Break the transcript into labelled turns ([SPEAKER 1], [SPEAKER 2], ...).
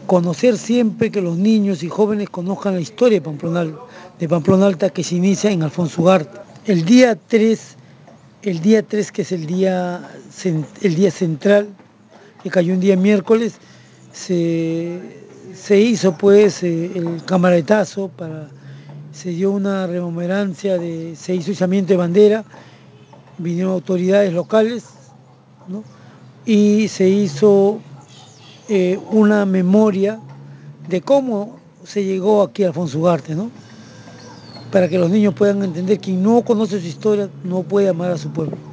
[SPEAKER 1] conocer siempre que los niños y jóvenes conozcan la historia de Pamplona Alta que se inicia en Alfonso Ugarte. El día 3 que es el día central, que cayó un día miércoles, se, se hizo pues el camaretazo se dio una rememorancia, se hizo izamiento de bandera, vinieron autoridades locales, ¿no? Y se hizo una memoria de cómo se llegó aquí a Alfonso Ugarte, ¿no? Para que los niños puedan entender que quien no conoce su historia no puede amar a su pueblo.